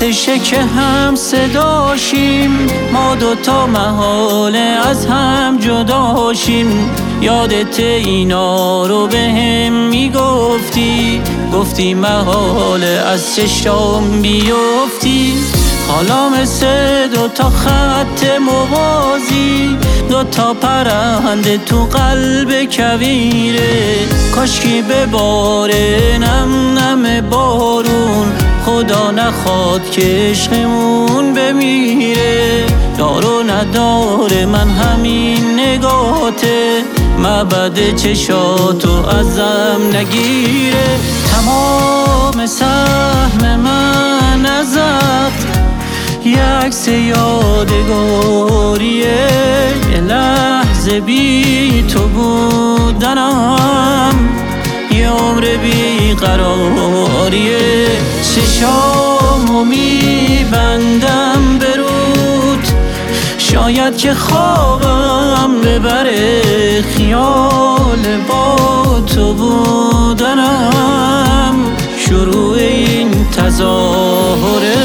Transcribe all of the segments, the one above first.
آتشه که هم صداشیم، ما دوتا محاله از هم جداشیم. یادت اینا رو به هم میگفتی، گفتی محاله از چشام بیفتی. حالا مثل دوتا خط موازی، دوتا پرنده تو قلب کویره. کاشکی بباره نم نم بارون، خدا نخواد که عشقمون بمیره. دار و نداره من همین نگاته، مبد چشاتو ازم نگیره. تمام سهم من ازت یکس یادگاریه، یه لحظه بی تو بودنم یه عمر بی قراریه. چشامو میبندم برود، شاید که خوابم ببره. خیال با تو بودنم شروع این تظاهره.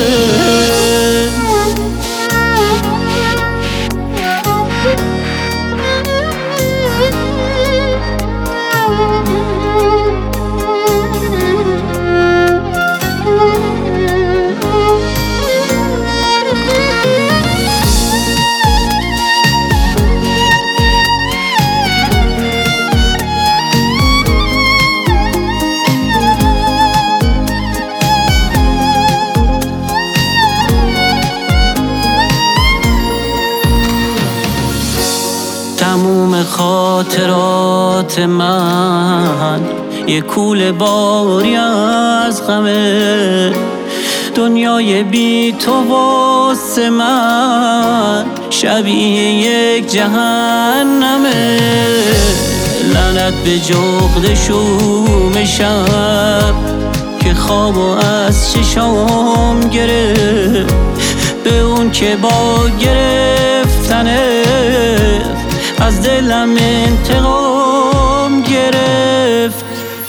تموم خاطرات من یه کوله باری از غمه، دنیای بی تو واسه من شبیه یک جهنمه. لعنت به جغد شوم شب که خوابو از چشام گرفت، به اون که با گرفتنه از دلم انتقام گرفت.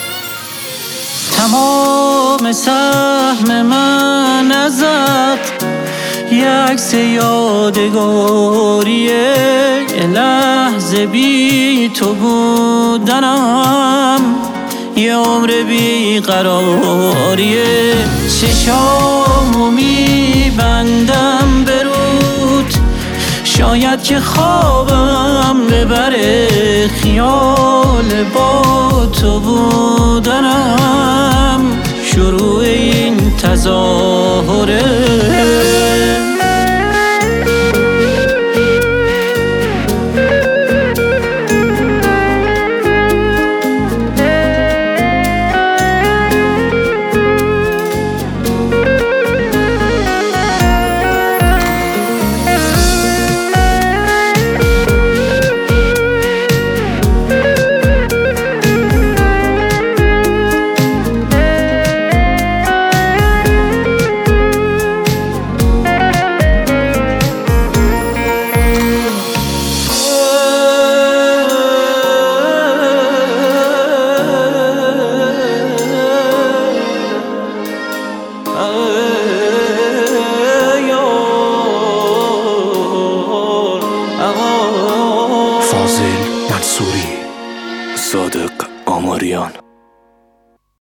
تمام سهم من ازت یکس یادگاریه، یه لحظه بی تو بودنم یه عمر بی قراریه. چشامو میبندم برود، شاید که خوابم ببره. خیال با تو بودنم شروع این تظاهره. فاضل منصوری، صادق آماریان.